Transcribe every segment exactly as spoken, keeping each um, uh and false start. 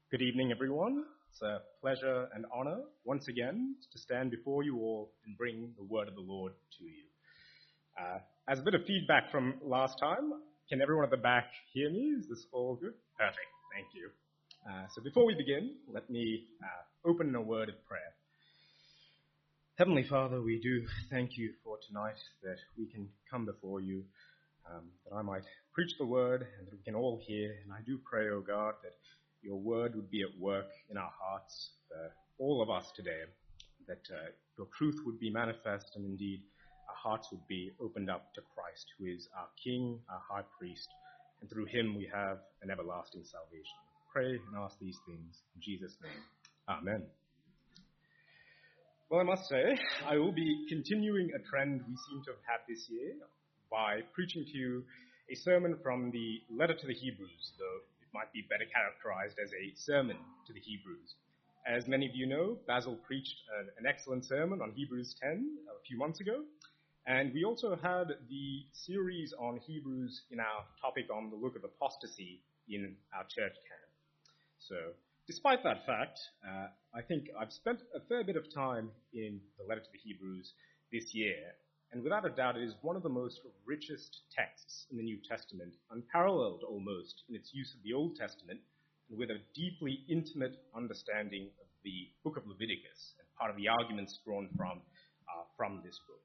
Good evening, everyone. It's a pleasure and honor once again to stand before you all and bring the word of the Lord to you. Uh, as a bit of feedback from last time, can everyone at the back hear me? Is this all good? Perfect. Thank you. Uh, so before we begin, let me uh, open in a word of prayer. Heavenly Father, we do thank you for tonight that we can come before you, um, that I might preach the word and that we can all hear. And I do pray, O God, that your word would be at work in our hearts for all of us today, that uh, your truth would be manifest and indeed our hearts would be opened up to Christ, who is our King, our High Priest, and through him we have an everlasting salvation. Pray and ask these things in Jesus' name. Amen. Well, I must say, I will be continuing a trend we seem to have had this year by preaching to you a sermon from the letter to the Hebrews, though it might be better characterized as a sermon to the Hebrews. As many of you know, Basil preached an, an excellent sermon on Hebrews ten a few months ago, and we also had the series on Hebrews in our topic on the look of apostasy in our church camp. So, despite that fact, uh, I think I've spent a fair bit of time in the letter to the Hebrews this year, and without a doubt it is one of the most richest texts in the New Testament, unparalleled almost in its use of the Old Testament, and with a deeply intimate understanding of the book of Leviticus, and part of the arguments drawn from, uh, from this book.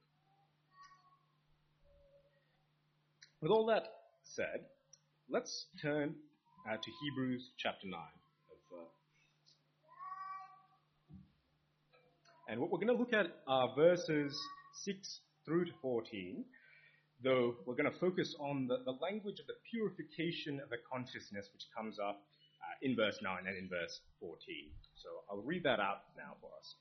With all that said, let's turn uh, to Hebrews chapter nine. Of, uh, and what we're going to look at are verses six through to fourteen, though we're going to focus on the, the language of the purification of the consciousness which comes up uh, in verse nine and in verse fourteen. So I'll read that out now for us.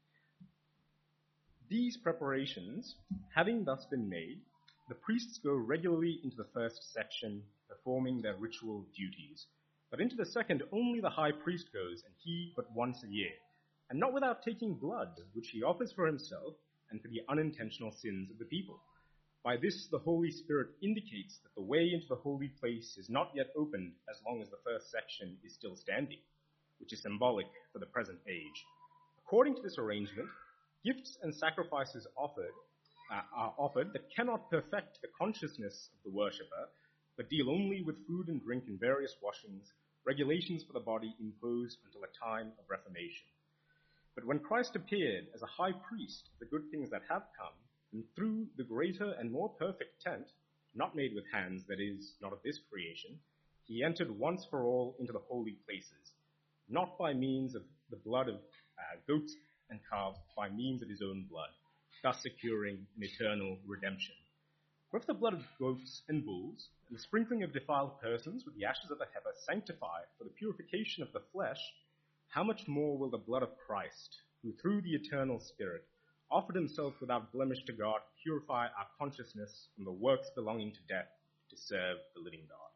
These preparations, having thus been made, the priests go regularly into the first section, performing their ritual duties. But into the second only the high priest goes, and he but once a year, and not without taking blood, which he offers for himself and for the unintentional sins of the people. By this the Holy Spirit indicates that the way into the holy place is not yet opened as long as the first section is still standing, which is symbolic for the present age. According to this arrangement, gifts and sacrifices offered uh, are offered that cannot perfect the consciousness of the worshipper, but deal only with food and drink and various washings, regulations for the body imposed until a time of reformation. But when Christ appeared as a high priest of the good things that have come, and through the greater and more perfect tent, not made with hands, that is, not of this creation, he entered once for all into the holy places, not by means of the blood of uh, goats and calves, by means of his own blood, thus securing an eternal redemption. For if the blood of goats and bulls, and the sprinkling of defiled persons with the ashes of the heifer sanctify for the purification of the flesh, how much more will the blood of Christ, who through the eternal Spirit offered himself without blemish to God, purify our consciousness from the works belonging to death to serve the living God?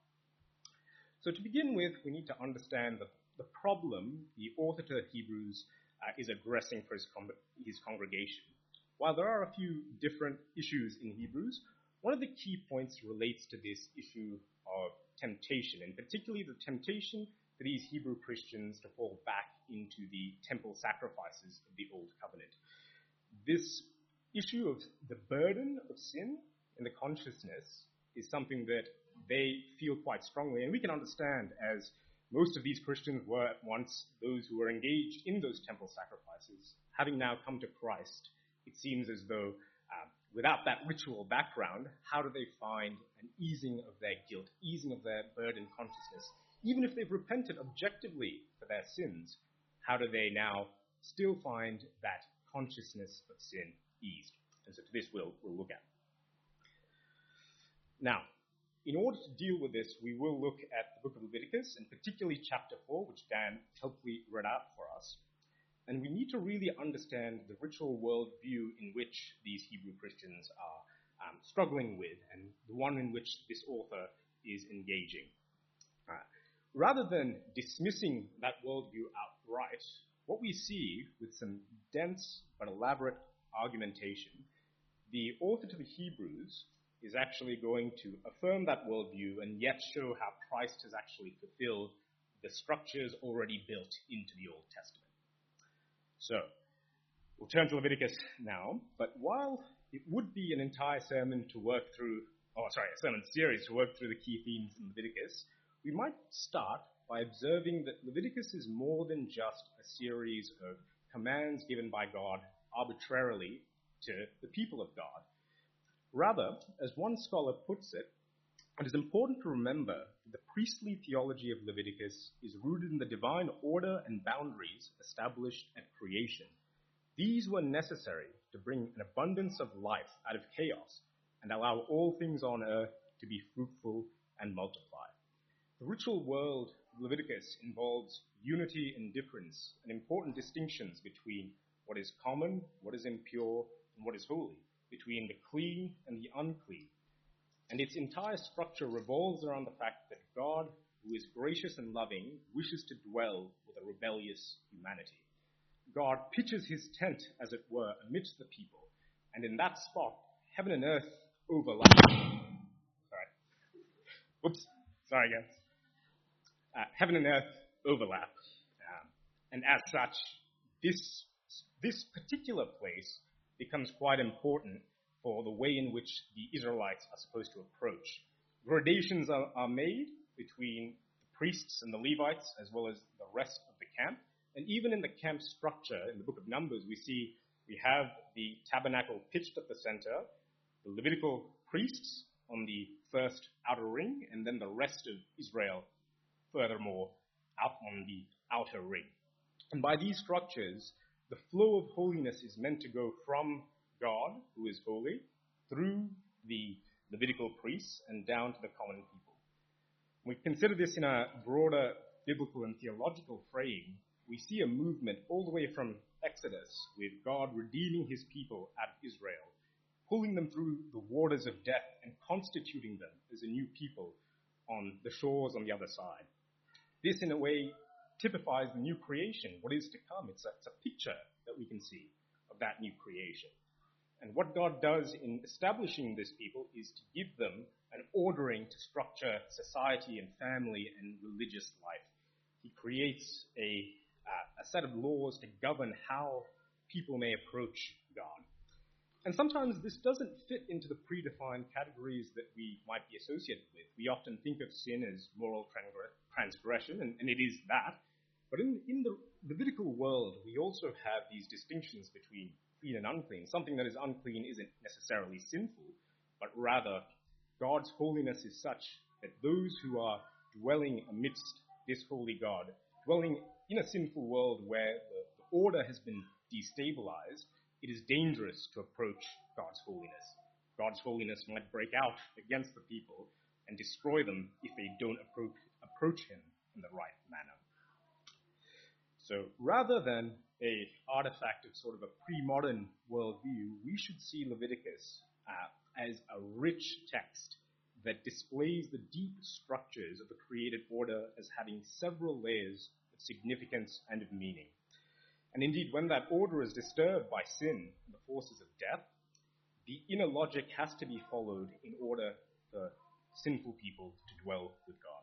So to begin with, we need to understand the, the problem the author to the Hebrews uh, is addressing for his, con- his congregation. While there are a few different issues in Hebrews, one of the key points relates to this issue of temptation, and particularly the temptation for these Hebrew Christians to fall back into the temple sacrifices of the Old Covenant. This issue of the burden of sin in the consciousness is something that they feel quite strongly, and we can understand, as most of these Christians were at once those who were engaged in those temple sacrifices. Having now come to Christ, it seems as though uh, without that ritual background, how do they find an easing of their guilt, easing of their burden consciousness? Even if they've repented objectively for their sins, how do they now still find that consciousness of sin eased? And so to this we'll, we'll look at. Now, in order to deal with this, we will look at the book of Leviticus, and particularly chapter four, which Dan helpfully read out for us. And we need to really understand the ritual worldview in which these Hebrew Christians are um, struggling with, and the one in which this author is engaging. Uh, rather than dismissing that worldview outright, what we see with some dense but elaborate argumentation, the author to the Hebrews is actually going to affirm that worldview and yet show how Christ has actually fulfilled the structures already built into the Old Testament. So, we'll turn to Leviticus now, but while it would be an entire sermon to work through, oh sorry, a sermon series to work through the key themes in Leviticus, we might start by observing that Leviticus is more than just a series of commands given by God arbitrarily to the people of God. Rather, as one scholar puts it, it is important to remember that the priestly theology of Leviticus is rooted in the divine order and boundaries established at creation. These were necessary to bring an abundance of life out of chaos and allow all things on earth to be fruitful and multiply. The ritual world of Leviticus involves unity and difference and important distinctions between what is common, what is impure, and what is holy, between the clean and the unclean. And its entire structure revolves around the fact that God, who is gracious and loving, wishes to dwell with a rebellious humanity. God pitches his tent, as it were, amidst the people, and in that spot, heaven and earth overlap. Sorry. Whoops. Sorry, guys. Uh, heaven and earth overlap. Um, and as such, this, this particular place becomes quite important for the way in which the Israelites are supposed to approach. Gradations are, are made between the priests and the Levites, as well as the rest of the camp. And even in the camp structure, in the book of Numbers, we see we have the tabernacle pitched at the center, the Levitical priests on the first outer ring, and then the rest of Israel furthermore out on the outer ring. And by these structures, the flow of holiness is meant to go from God, who is holy, through the Levitical priests and down to the common people. When we consider this in a broader biblical and theological frame, we see a movement all the way from Exodus, with God redeeming his people out of Israel, pulling them through the waters of death and constituting them as a new people on the shores on the other side. This, in a way, typifies the new creation, what is to come. It's a, it's a picture that we can see of that new creation. And what God does in establishing this people is to give them an ordering to structure society and family and religious life. He creates a Uh, a set of laws to govern how people may approach God. And sometimes this doesn't fit into the predefined categories that we might be associated with. We often think of sin as moral transgression, and, and it is that. But in, in the Levitical world, we also have these distinctions between clean and unclean. Something that is unclean isn't necessarily sinful, but rather God's holiness is such that those who are dwelling amidst this holy God, dwelling in a sinful world where the, the order has been destabilized, it is dangerous to approach God's holiness. God's holiness might break out against the people and destroy them if they don't approach, approach him in the right manner. So rather than a artifact of sort of a pre-modern worldview, we should see Leviticus uh, as a rich text that displays the deep structures of the created order as having several layers of significance and of meaning. And indeed, when that order is disturbed by sin and the forces of death, the inner logic has to be followed in order for sinful people to dwell with God.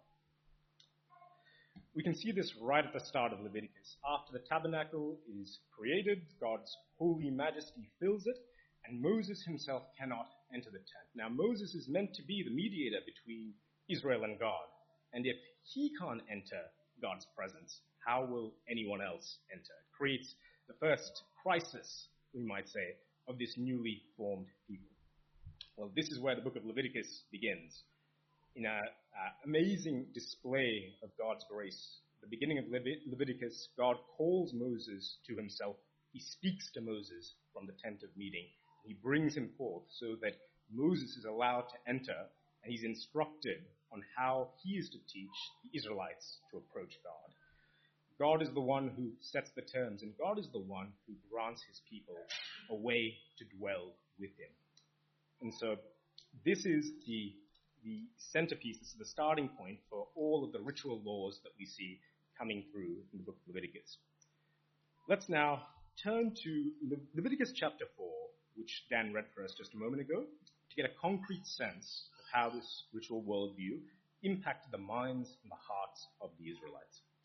We can see this right at the start of Leviticus. After the tabernacle is created, God's holy majesty fills it, and Moses himself cannot enter the tent. Now, Moses is meant to be the mediator between Israel and God, and if he can't enter God's presence, how will anyone else enter? It creates the first crisis, we might say, of this newly formed people. Well, this is where the book of Leviticus begins. In an amazing display of God's grace, at the beginning of Levit- Leviticus, God calls Moses to himself. He speaks to Moses from the tent of meeting. He brings him forth so that Moses is allowed to enter, and he's instructed on how he is to teach the Israelites to approach God. God is the one who sets the terms, and God is the one who grants his people a way to dwell with him. And so this is the, the centerpiece, this is the starting point for all of the ritual laws that we see coming through in the book of Leviticus. Let's now turn to Le- Leviticus chapter four, which Dan read for us just a moment ago, to get a concrete sense of how this ritual worldview impacted the minds and the hearts of the Israelites.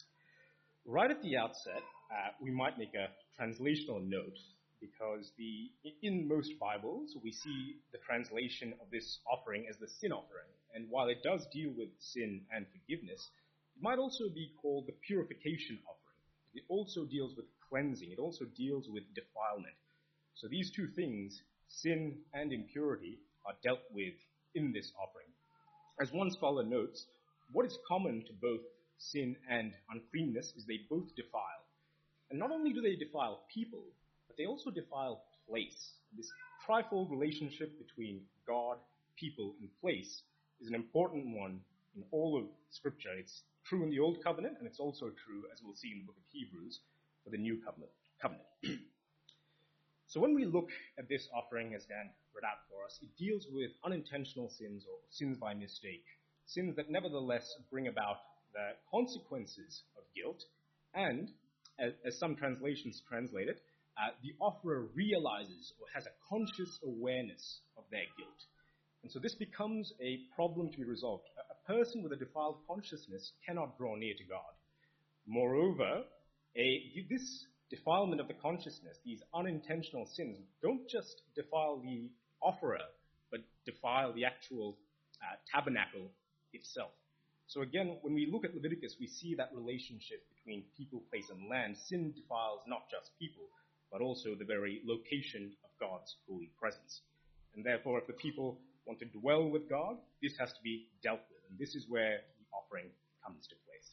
Right at the outset, uh, we might make a translational note, because the in most Bibles we see the translation of this offering as the sin offering. And while it does deal with sin and forgiveness, it might also be called the purification offering. It also deals with cleansing. It also deals with defilement. So these two things, sin and impurity, are dealt with in this offering. As one scholar notes, what is common to both sin and uncleanness is they both defile. And not only do they defile people, but they also defile place. This trifold relationship between God, people, and place is an important one in all of Scripture. It's true in the Old Covenant, and it's also true, as we'll see in the book of Hebrews, for the New Covenant. covenant. So when we look at this offering, as Dan read out for us, it deals with unintentional sins or sins by mistake, sins that nevertheless bring about the consequences of guilt, and, as, as some translations translate it, uh, the offerer realizes or has a conscious awareness of their guilt. And so this becomes a problem to be resolved. A, a person with a defiled consciousness cannot draw near to God. Moreover, a, this defilement of the consciousness, these unintentional sins, don't just defile the offerer, but defile the actual uh, tabernacle itself. So again, when we look at Leviticus, we see that relationship between people, place, and land. Sin defiles not just people, but also the very location of God's holy presence. And therefore, if the people want to dwell with God, this has to be dealt with. And this is where the offering comes to place.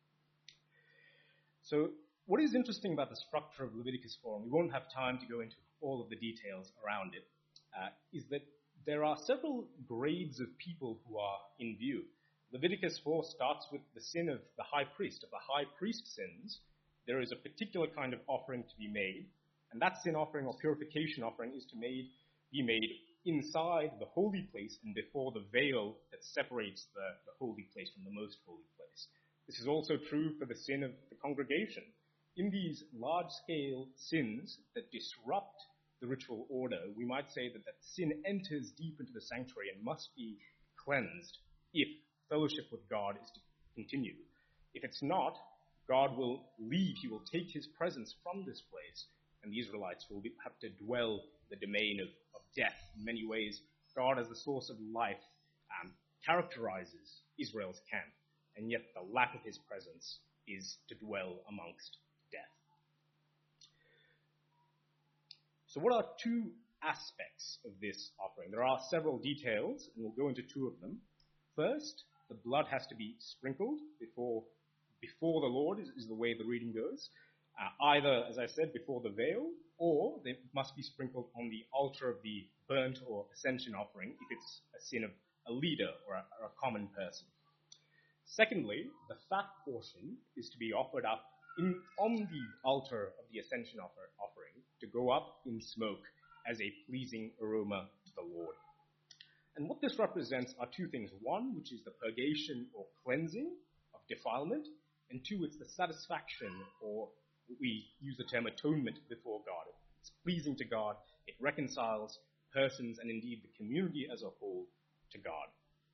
So what is interesting about the structure of Leviticus four, and we won't have time to go into all of the details around it, uh, is that there are several grades of people who are in view. Leviticus four starts with the sin of the high priest. If the high priest sins, there is a particular kind of offering to be made, and that sin offering or purification offering is to made, be made inside the holy place and before the veil that separates the, the holy place from the most holy place. This is also true for the sin of the congregation. In these large-scale sins that disrupt the ritual order, we might say that that sin enters deep into the sanctuary and must be cleansed if fellowship with God is to continue. If it's not, God will leave. He will take his presence from this place, and the Israelites will be, have to dwell the domain of, of death. In many ways, God as the source of life um, characterizes Israel's camp, and yet the lack of his presence is to dwell amongst death. So what are two aspects of this offering? There are several details, and we'll go into two of them. First, the blood has to be sprinkled before before the Lord, is, is the way the reading goes. Uh, either, as I said, before the veil, or they must be sprinkled on the altar of the burnt or ascension offering if it's a sin of a leader or a, or a common person. Secondly, the fat portion is to be offered up in, on the altar of the ascension offer, offering to go up in smoke as a pleasing aroma to the Lord. And what this represents are two things. One, which is the purgation or cleansing of defilement, and two, it's the satisfaction, or we use the term atonement before God. It's pleasing to God. It reconciles persons and indeed the community as a whole to God.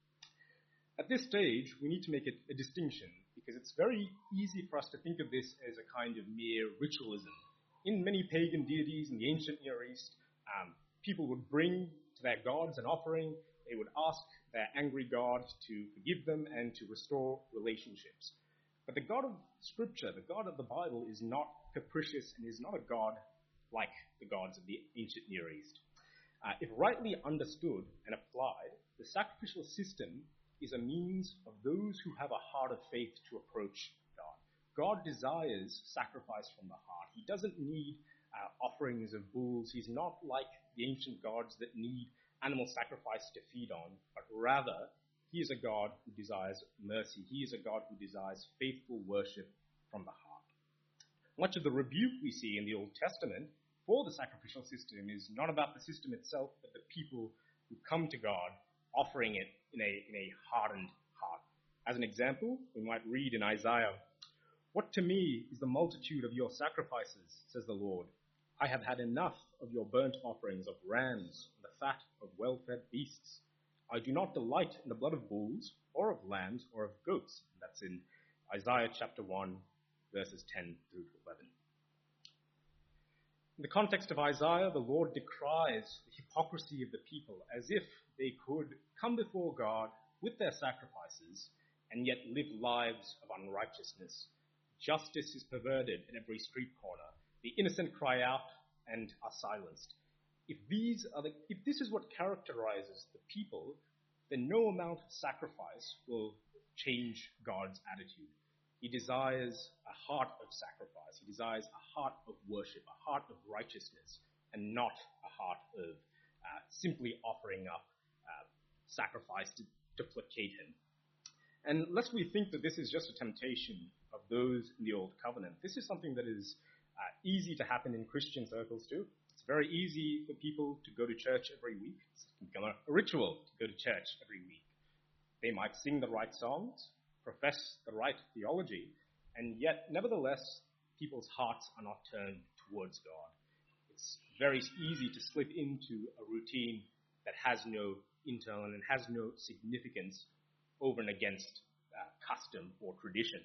At this stage, we need to make a, a distinction, because it's very easy for us to think of this as a kind of mere ritualism. In many pagan deities in the ancient Near East, um, people would bring to their gods an offering. They would ask their angry God to forgive them and to restore relationships. But the God of Scripture, the God of the Bible, is not capricious and is not a God like the gods of the ancient Near East. Uh, if rightly understood and applied, the sacrificial system is a means of those who have a heart of faith to approach God. God desires sacrifice from the heart. He doesn't need uh, offerings of bulls. He's not like the ancient gods that need animal sacrifice to feed on, but rather, he is a God who desires mercy. He is a God who desires faithful worship from the heart. Much of the rebuke we see in the Old Testament for the sacrificial system is not about the system itself, but the people who come to God offering it in a, in a hardened heart. As an example, we might read in Isaiah, "What to me is the multitude of your sacrifices, says the Lord. I have had enough of your burnt offerings of rams and the fat of well-fed beasts. I do not delight in the blood of bulls or of lambs or of goats." That's in Isaiah chapter one, verses ten through to eleven. In the context of Isaiah, the Lord decries the hypocrisy of the people as if they could come before God with their sacrifices and yet live lives of unrighteousness. Justice is perverted at every street corner. The innocent cry out and are silenced. If these are the, if this is what characterizes the people, then no amount of sacrifice will change God's attitude. He desires a heart of sacrifice. He desires a heart of worship, a heart of righteousness, and not a heart of uh, simply offering up uh, sacrifice to, to placate him. And lest we think that this is just a temptation of those in the Old Covenant, this is something that is uh, easy to happen in Christian circles too. It's very easy for people to go to church every week. It's become a ritual to go to church every week. They might sing the right songs, profess the right theology, and yet, nevertheless, people's hearts are not turned towards God. It's very easy to slip into a routine that has no internal and has no significance over and against uh, custom or tradition.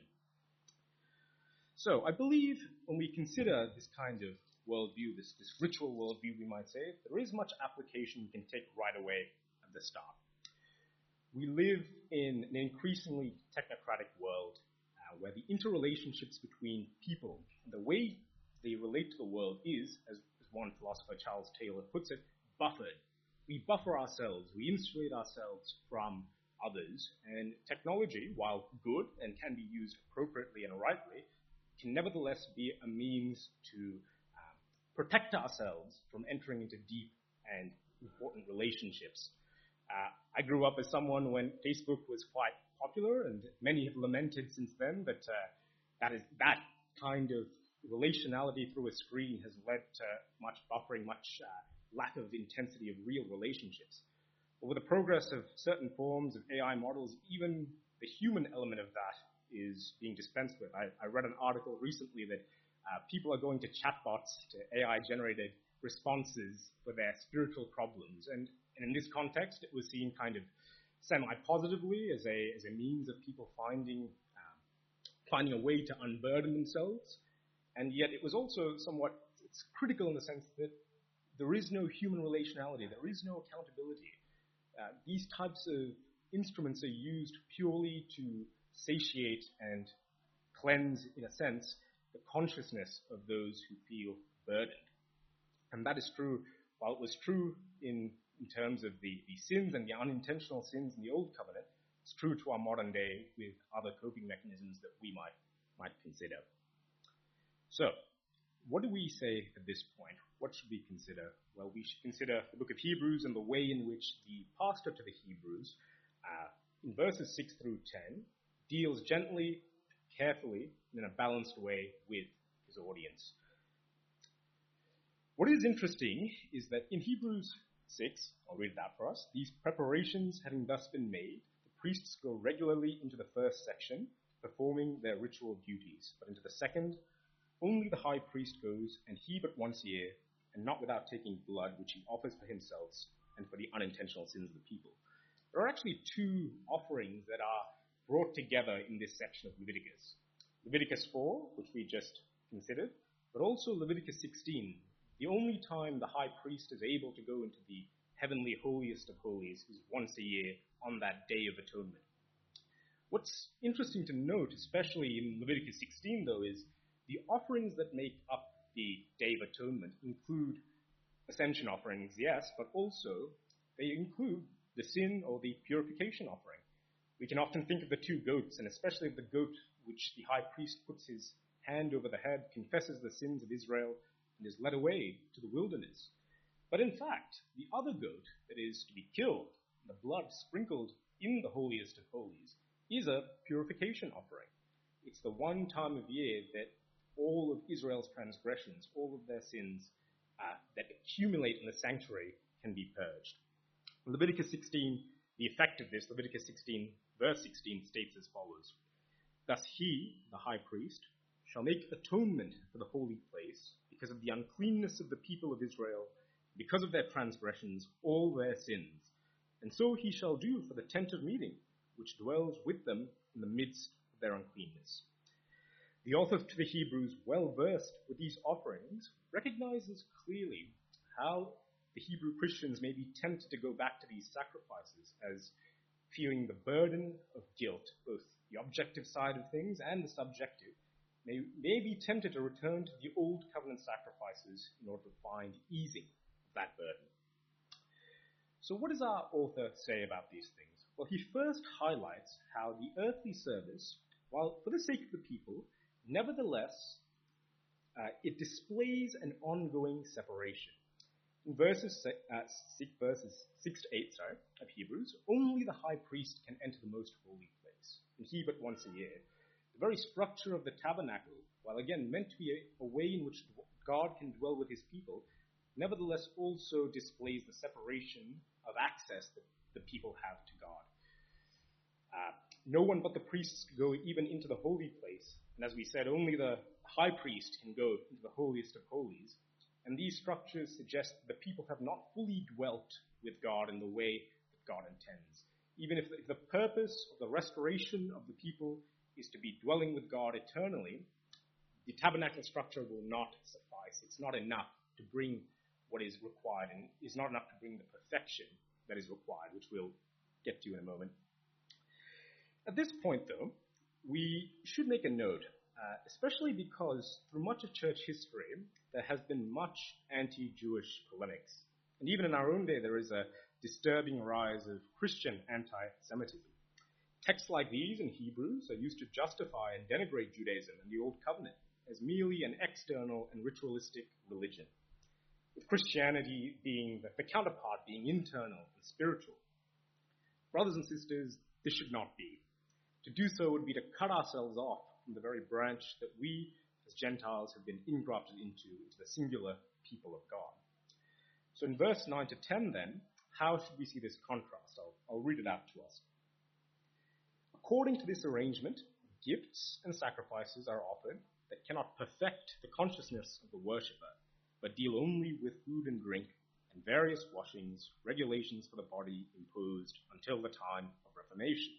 So I believe when we consider this kind of worldview, this, this ritual worldview, we might say, there is much application we can take right away at the start. We live in an increasingly technocratic world uh, where the interrelationships between people, the way they relate to the world is, as, as one philosopher, Charles Taylor, puts it, buffered. We buffer ourselves, we insulate ourselves from others, and technology, while good and can be used appropriately and rightly, can nevertheless be a means to um, protect ourselves from entering into deep and important relationships. Uh, I grew up as someone when Facebook was quite popular, and many have lamented since then that uh, that is that kind of relationality through a screen has led to much buffering, much uh, lack of intensity of real relationships. But with the progress of certain forms of A I models, even the human element of that is being dispensed with. I, I read an article recently that uh, people are going to chatbots, to A I-generated responses for their spiritual problems. And, and in this context, it was seen kind of semi-positively as a, as a means of people finding, um, finding a way to unburden themselves. And yet it was also somewhat, it's critical in the sense that there is no human relationality, there is no accountability. Uh, these types of instruments are used purely to satiate and cleanse, in a sense, the consciousness of those who feel burdened. And that is true, while it was true in, in terms of the, the sins and the unintentional sins in the Old Covenant, it's true to our modern day with other coping mechanisms that we might, might consider. So, what do we say at this point? What should we consider? Well, we should consider the book of Hebrews and the way in which the pastor to the Hebrews, uh, in verses six through ten, deals gently, carefully, in a balanced way with his audience. What is interesting is that in Hebrews six, I'll read that for us, these preparations having thus been made, the priests go regularly into the first section, performing their ritual duties, but into the second, only the high priest goes, and he but once a year, and not without taking blood, which he offers for himself and for the unintentional sins of the people. There are actually two offerings that are brought together in this section of Leviticus. Leviticus four, which we just considered, but also Leviticus sixteen. The only time the high priest is able to go into the heavenly holiest of holies is once a year on that Day of Atonement. What's interesting to note, especially in Leviticus sixteen, though, is the offerings that make up the Day of Atonement include ascension offerings, yes, but also they include the sin or the purification offering. We can often think of the two goats, and especially of the goat which the high priest puts his hand over the head, confesses the sins of Israel, and is led away to the wilderness. But in fact, the other goat that is to be killed, the blood sprinkled in the holiest of holies, is a purification offering. It's the one time of year that all of Israel's transgressions, all of their sins uh, that accumulate in the sanctuary can be purged. In Leviticus sixteen, the effect of this, Leviticus sixteen, verse sixteen, states as follows. Thus he, the high priest, shall make atonement for the holy place because of the uncleanness of the people of Israel, because of their transgressions, all their sins. And so he shall do for the tent of meeting, which dwells with them in the midst of their uncleanness. The author to the Hebrews, well versed with these offerings, recognizes clearly how the Hebrew Christians may be tempted to go back to these sacrifices as feeling the burden of guilt, both the objective side of things and the subjective, may, may be tempted to return to the old covenant sacrifices in order to find easing of that burden. So what does our author say about these things? Well, he first highlights how the earthly service, while for the sake of the people, nevertheless, uh, it displays an ongoing separation. In verses, uh, six, verses six to eight sorry, of Hebrews, only the high priest can enter the most holy place, and he but once a year. The very structure of the tabernacle, while again meant to be a, a way in which God can dwell with his people, nevertheless also displays the separation of access that the people have to God. Uh, no one but the priests can go even into the holy place, and as we said, only the high priest can go into the holiest of holies. And these structures suggest that the people have not fully dwelt with God in the way that God intends. Even if the, if the purpose of the restoration of the people is to be dwelling with God eternally, the tabernacle structure will not suffice. It's not enough to bring what is required, and is not enough to bring the perfection that is required, which we'll get to in a moment. At this point, though, we should make a note, uh, especially because through much of church history, there has been much anti-Jewish polemics. And even in our own day, there is a disturbing rise of Christian anti-Semitism. Texts like these in Hebrews are used to justify and denigrate Judaism and the Old Covenant as merely an external and ritualistic religion, with Christianity being the, the counterpart being internal and spiritual. Brothers and sisters, this should not be. To do so would be to cut ourselves off from the very branch that we as Gentiles have been ingrafted into, into the singular people of God. So in verse nine to ten then, how should we see this contrast? I'll, I'll read it out to us. According to this arrangement, gifts and sacrifices are offered that cannot perfect the consciousness of the worshipper, but deal only with food and drink and various washings, regulations for the body imposed until the time of Reformation.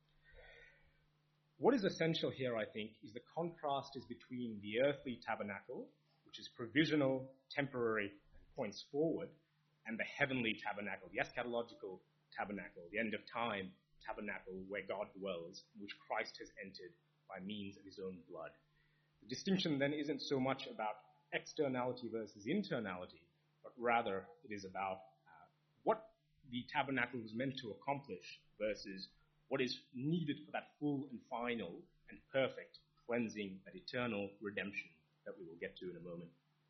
What is essential here, I think, is the contrast is between the earthly tabernacle, which is provisional, temporary, and points forward, and the heavenly tabernacle, the eschatological tabernacle, the end of time tabernacle where God dwells, which Christ has entered by means of his own blood. The distinction then isn't so much about externality versus internality, but rather it is about uh, what the tabernacle was meant to accomplish versus what is needed for that full and final and perfect cleansing, that eternal redemption that we will get to in a moment.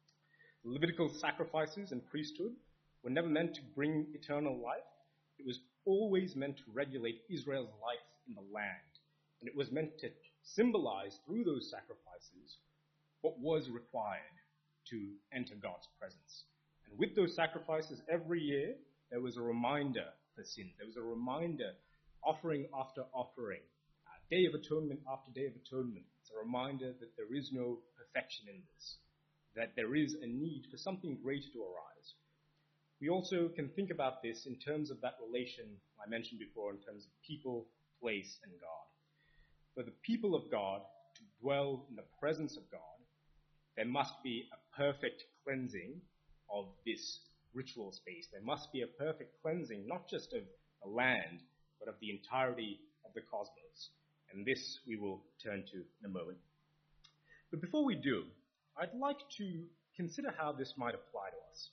The Levitical sacrifices and priesthood were never meant to bring eternal life. It was always meant to regulate Israel's life in the land. And it was meant to symbolize through those sacrifices what was required to enter God's presence. And with those sacrifices every year, there was a reminder for sin. There was a reminder, offering after offering, uh, Day of Atonement after Day of Atonement. It's a reminder that there is no perfection in this, that there is a need for something greater to arise. We also can think about this in terms of that relation I mentioned before, in terms of people, place, and God. For the people of God to dwell in the presence of God, there must be a perfect cleansing of this ritual space. There must be a perfect cleansing, not just of the land, but of the entirety of the cosmos. And this we will turn to in a moment. But before we do, I'd like to consider how this might apply to us.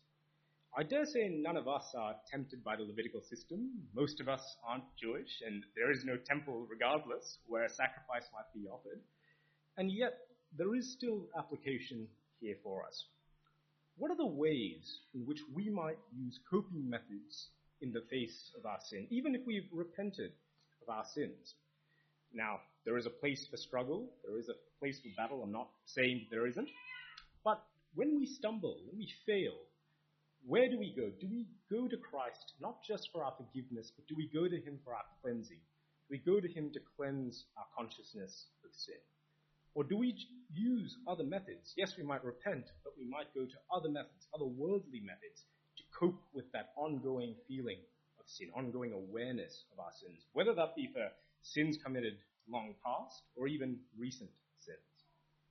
I dare say none of us are tempted by the Levitical system. Most of us aren't Jewish, and there is no temple, regardless, where a sacrifice might be offered. And yet, there is still application here for us. What are the ways in which we might use coping methods in the face of our sin, even if we've repented of our sins? Now, there is a place for struggle, there is a place for battle. I'm not saying there isn't. But when we stumble, when we fail, where do we go? Do we go to Christ not just for our forgiveness, but do we go to him for our cleansing? Do we go to him to cleanse our consciousness of sin? Or do we use other methods? Yes, we might repent, but we might go to other methods, other worldly methods, to cope with that ongoing feeling of sin, ongoing awareness of our sins, whether that be for sins committed long past or even recent sins.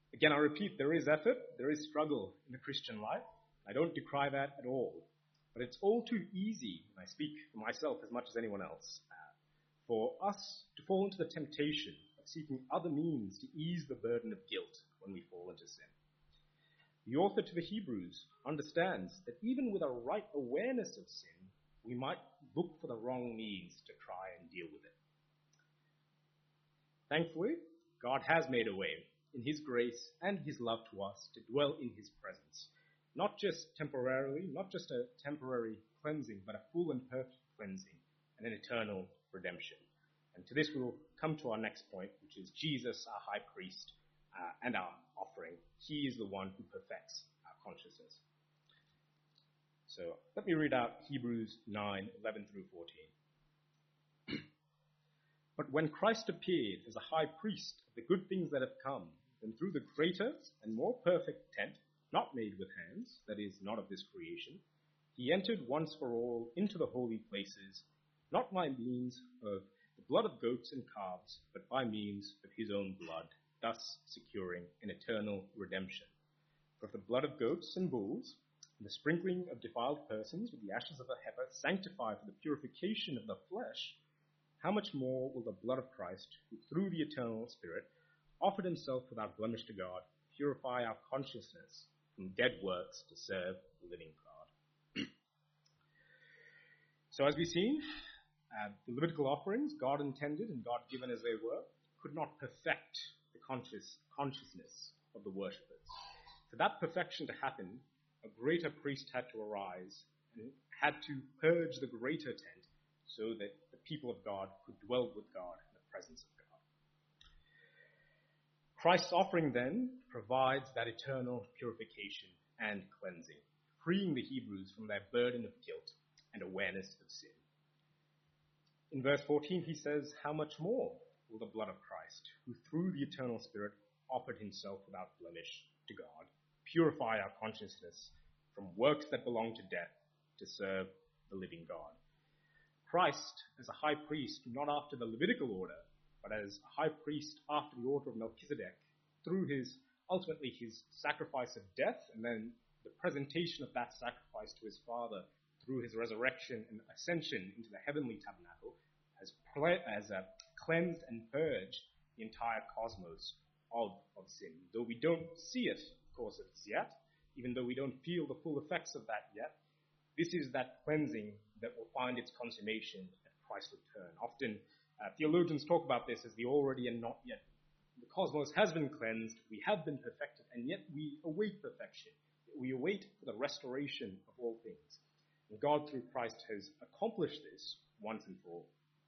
Again, I repeat, there is effort, there is struggle in the Christian life. I don't decry that at all. But it's all too easy, and I speak for myself as much as anyone else, uh, for us to fall into the temptation of seeking other means to ease the burden of guilt when we fall into sin. The author to the Hebrews understands that even with a right awareness of sin, we might look for the wrong means to try and deal with it. Thankfully, God has made a way in his grace and his love to us to dwell in his presence. Not just temporarily, not just a temporary cleansing, but a full and perfect cleansing and an eternal redemption. And to this we will come to our next point, which is Jesus, our high priest, uh, and our offering. He is the one who perfects our consciousness. So let me read out Hebrews nine, eleven through fourteen. But when Christ appeared as a high priest of the good things that have come, then through the greater and more perfect tent, not made with hands, that is, not of this creation, he entered once for all into the holy places, not by means of the blood of goats and calves, but by means of his own blood, thus securing an eternal redemption. For if the blood of goats and bulls, and the sprinkling of defiled persons with the ashes of a heifer sanctify for the purification of the flesh, how much more will the blood of Christ, who through the eternal Spirit offered himself without blemish to God, purify our consciousness from dead works to serve the living God. So as we've seen, uh, the Levitical offerings, God intended and God given as they were, could not perfect the conscious consciousness of the worshippers. For that perfection to happen, a greater priest had to arise and had to purge the greater tent so that the people of God could dwell with God in the presence of God. Christ's offering then provides that eternal purification and cleansing, freeing the Hebrews from their burden of guilt and awareness of sin. In verse fourteen, he says, how much more will the blood of Christ, who through the eternal Spirit offered himself without blemish to God, purify our consciousness from works that belong to death to serve the living God. Christ, as a high priest, not after the Levitical order, but as a high priest after the order of Melchizedek, through his, ultimately his sacrifice of death, and then the presentation of that sacrifice to his Father through his resurrection and ascension into the heavenly tabernacle, has, ple- has uh, cleansed and purged the entire cosmos of, of sin. Though we don't see it, of course, as yet, even though we don't feel the full effects of that yet, this is that cleansing that will find its consummation at Christ's return. Often, uh, theologians talk about this as the already and not yet. The cosmos has been cleansed, we have been perfected, and yet we await perfection. We await the restoration of all things. And God, through Christ, has accomplished this once and for all.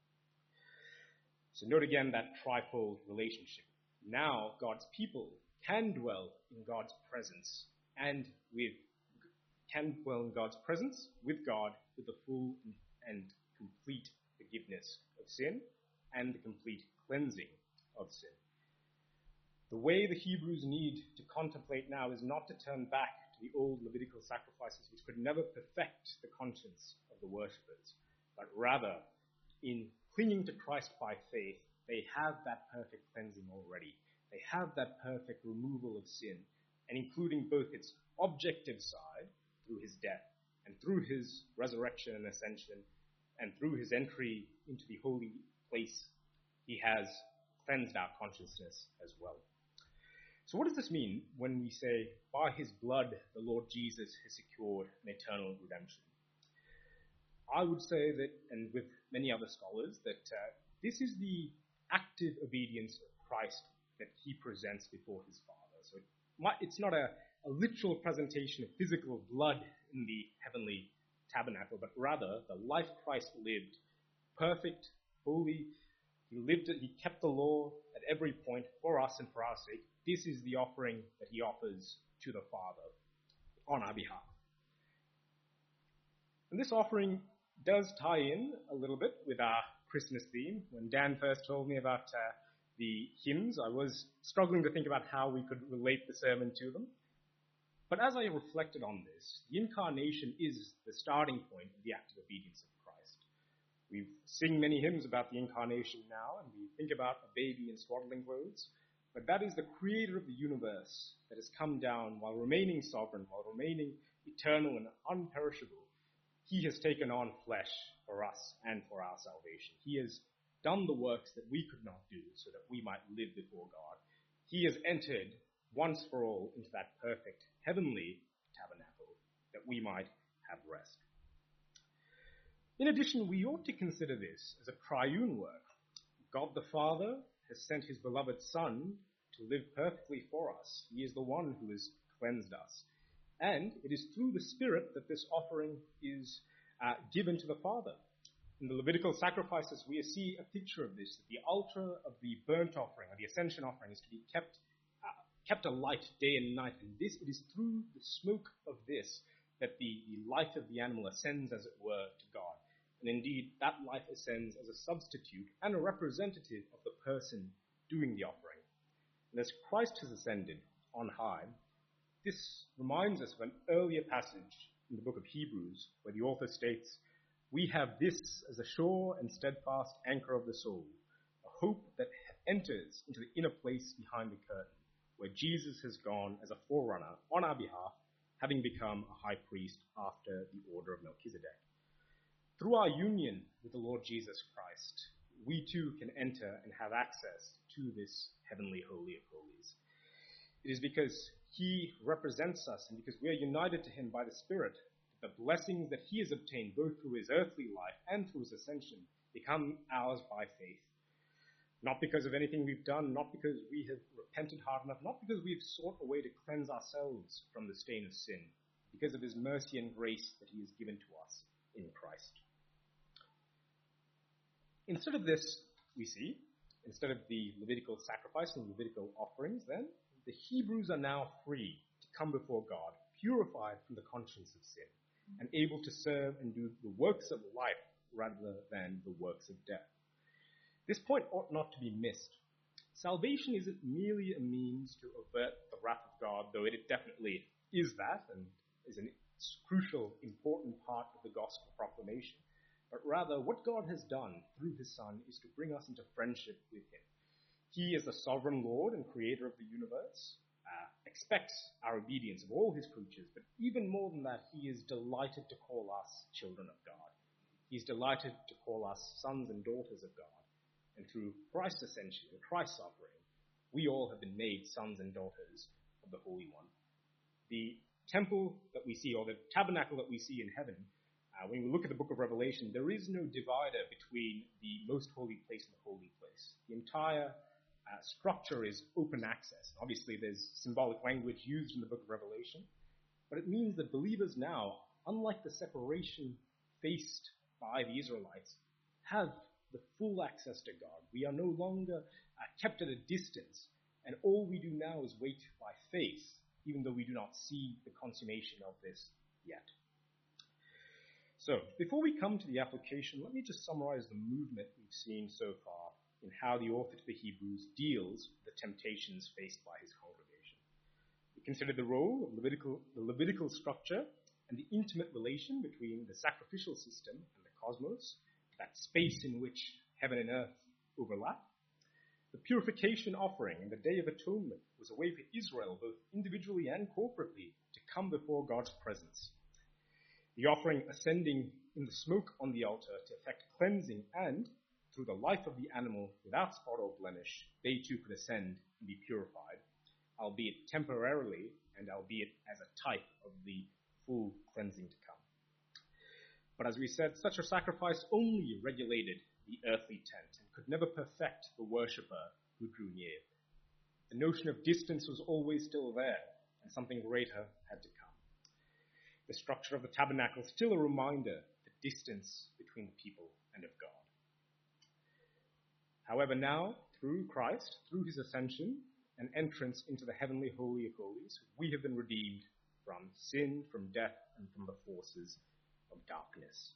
So note again that trifold relationship. Now, God's people can dwell in God's presence and with can dwell in God's presence with God with the full and complete forgiveness of sin and the complete cleansing of sin. The way the Hebrews need to contemplate now is not to turn back to the old Levitical sacrifices, which could never perfect the conscience of the worshippers, but rather, in clinging to Christ by faith, they have that perfect cleansing already. They have that perfect removal of sin, and including both its objective side, through his death, and through his resurrection and ascension, and through his entry into the holy place, he has cleansed our consciousness as well. So what does this mean when we say, by his blood, the Lord Jesus has secured an eternal redemption? I would say that, and with many other scholars, that uh, this is the active obedience of Christ that he presents before his Father. So it might, it's not a, a literal presentation of physical blood in the heavenly tabernacle, but rather the life Christ lived, perfect, holy. He lived it, he kept the law at every point for us and for our sake. This is the offering that he offers to the Father on our behalf. And this offering does tie in a little bit with our Christmas theme. When Dan first told me about uh, the hymns, I was struggling to think about how we could relate the sermon to them. But as I reflected on this, the incarnation is the starting point of the active obedience of Christ. We sing many hymns about the incarnation now, and we think about a baby in swaddling clothes. but that is the creator of the universe that has come down while remaining sovereign, while remaining eternal and unperishable. He has taken on flesh for us and for our salvation. He has done the works that we could not do so that we might live before God. He has entered once for all into that perfect heavenly tabernacle that we might have rest. In addition, we ought to consider this as a triune work. God the Father has sent his beloved Son to live perfectly for us. He is the one who has cleansed us. And it is through the Spirit that this offering is uh, given to the Father. In the Levitical sacrifices, we see a picture of this, that the altar of the burnt offering, or the ascension offering, is to be kept uh, kept alight day and night. And this, it is through the smoke of this that the, the life of the animal ascends, as it were, to God. And indeed, that life ascends as a substitute and a representative of the person doing the offering. And as Christ has ascended on high, this reminds us of an earlier passage in the book of Hebrews, where the author states, "We have this as a sure and steadfast anchor of the soul, a hope that enters into the inner place behind the curtain, where Jesus has gone as a forerunner on our behalf, having become a high priest after the order of Melchizedek." Through our union with the Lord Jesus Christ, we too can enter and have access to this heavenly Holy of Holies. It is because he represents us and because we are united to him by the Spirit, that the blessings that he has obtained both through his earthly life and through his ascension become ours by faith. Not because of anything we've done, not because we have repented hard enough, not because we've sought a way to cleanse ourselves from the stain of sin, because of his mercy and grace that he has given to us in Christ. Instead of this, we see, instead of the Levitical sacrifice and Levitical offerings, then, the Hebrews are now free to come before God, purified from the conscience of sin, and able to serve and do the works of life rather than the works of death. This point ought not to be missed. Salvation isn't merely a means to avert the wrath of God, though it definitely is that and is a crucial, important part of the gospel proclamation. But rather, what God has done through his Son is to bring us into friendship with him. He, as the sovereign Lord and creator of the universe, uh, expects our obedience of all his creatures, but even more than that, he is delighted to call us children of God. He's delighted to call us sons and daughters of God. And through Christ's ascension and Christ's offering, we all have been made sons and daughters of the Holy One. The temple that we see, or the tabernacle that we see in heaven, uh, when we look at the book of Revelation, there is no divider between the most holy place and the holy place. The entire uh, structure is open access. Obviously, there's symbolic language used in the book of Revelation, but it means that believers now, unlike the separation faced by the Israelites, have the full access to God. We are no longer uh, kept at a distance, and all we do now is wait by faith, even though we do not see the consummation of this yet. So, before we come to the application, let me just summarize the movement we've seen so far in how the author to the Hebrews deals with the temptations faced by his congregation. We considered the role of Levitical, the Levitical structure and the intimate relation between the sacrificial system and the cosmos, that space in which heaven and earth overlap. The purification offering and the Day of Atonement was a way for Israel, both individually and corporately, to come before God's presence. The offering ascending in the smoke on the altar to effect cleansing, and, through the life of the animal without spot or blemish, they too could ascend and be purified, albeit temporarily and albeit as a type of the full cleansing to come. But as we said, such a sacrifice only regulated the earthly tent and could never perfect the worshipper who drew near. The notion of distance was always still there, and something greater had to come. The structure of the tabernacle is still a reminder of the distance between the people and of God. However, now, through Christ, through his ascension and entrance into the heavenly Holy of Holies, we have been redeemed from sin, from death, and from the forces of darkness.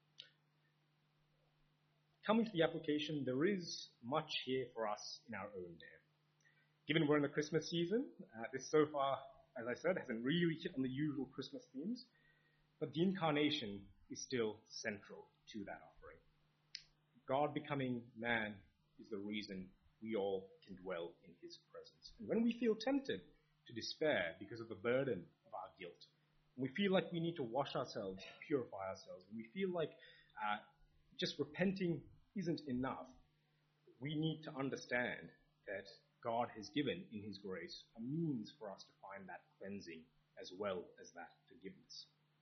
Coming to the application, there is much here for us in our own day. Given we're in the Christmas season, uh, this so far, as I said, hasn't really hit on the usual Christmas themes, but the incarnation is still central to that offering. God becoming man is the reason we all can dwell in his his presence. And when we feel tempted to despair because of the burden of our guilt, we feel like we need to wash ourselves, purify ourselves, and we feel like uh, just repenting isn't enough, we need to understand that God has given in his grace a means for us to find that cleansing as well as that forgiveness.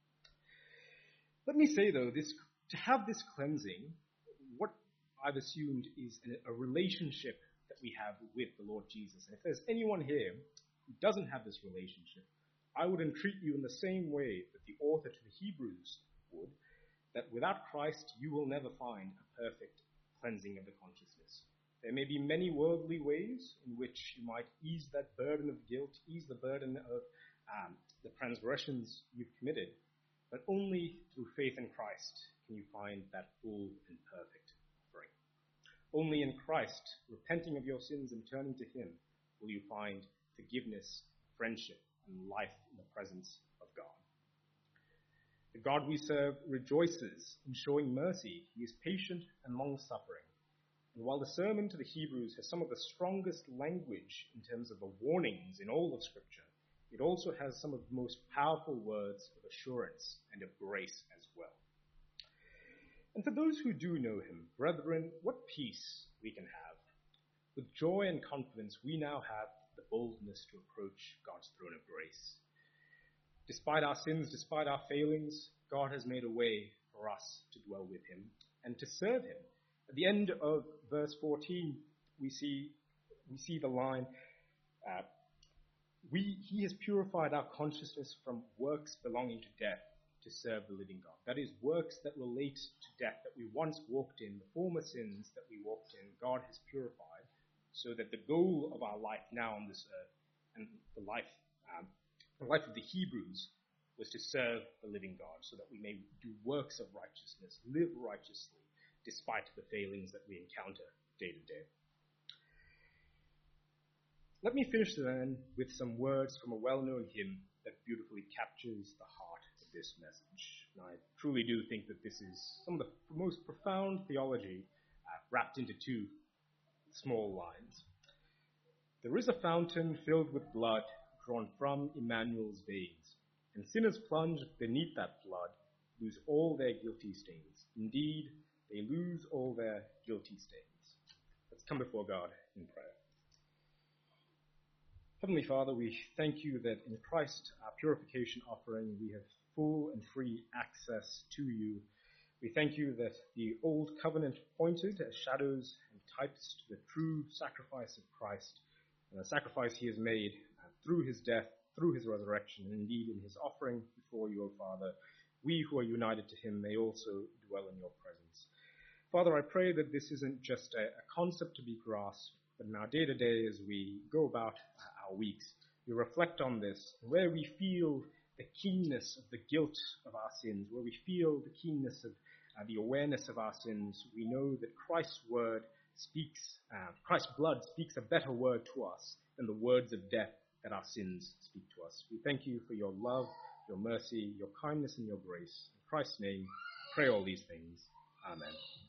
Let me say, though, this to have this cleansing, what I've assumed is a relationship that we have with the Lord Jesus. And if there's anyone here who doesn't have this relationship, I would entreat you in the same way that the author to the Hebrews would, that without Christ you will never find a perfect cleansing of the consciousness. There may be many worldly ways in which you might ease that burden of guilt, ease the burden of um, the transgressions you've committed, but only through faith in Christ can you find that full and perfect offering. Only in Christ, repenting of your sins and turning to him, will you find forgiveness, friendship, and life in the presence of God. The God we serve rejoices in showing mercy. He is patient and long-suffering. And while the sermon to the Hebrews has some of the strongest language in terms of the warnings in all of Scripture, it also has some of the most powerful words of assurance and of grace as well. And for those who do know him, brethren, what peace we can have. With joy and confidence, we now have the boldness to approach God's throne of grace. Despite our sins, despite our failings, God has made a way for us to dwell with him and to serve him. At the end of verse fourteen, we see we see the line, uh, we, he has purified our consciousness from works belonging to death to serve the living God. That is, works that relate to death that we once walked in, the former sins that we walked in, God has purified, so that the goal of our life now on this earth, and the life, um, the life of the Hebrews, was to serve the living God, so that we may do works of righteousness, live righteously, despite the failings that we encounter day to day. Let me finish then with some words from a well-known hymn that beautifully captures the heart of this message. And I truly do think that this is some of the most profound theology uh, wrapped into two small lines. There is a fountain filled with blood drawn from Emmanuel's veins, and sinners plunged beneath that flood lose all their guilty stains. Indeed, they lose all their guilty stains. Let's come before God in prayer. Heavenly Father, we thank you that in Christ, our purification offering, we have full and free access to you. We thank you that the old covenant pointed as shadows and types to the true sacrifice of Christ, and the sacrifice he has made uh, through his death, through his resurrection, and indeed in his offering before you, O Father. We who are united to him may also dwell in your presence. Father, I pray that this isn't just a, a concept to be grasped, but in our day-to-day as we go about our weeks, we reflect on this, where we feel the keenness of the guilt of our sins, where we feel the keenness of uh, the awareness of our sins, we know that Christ's word speaks, uh, Christ's blood speaks a better word to us than the words of death that our sins speak to us. We thank you for your love, your mercy, your kindness, and your grace. In Christ's name, pray all these things. Amen.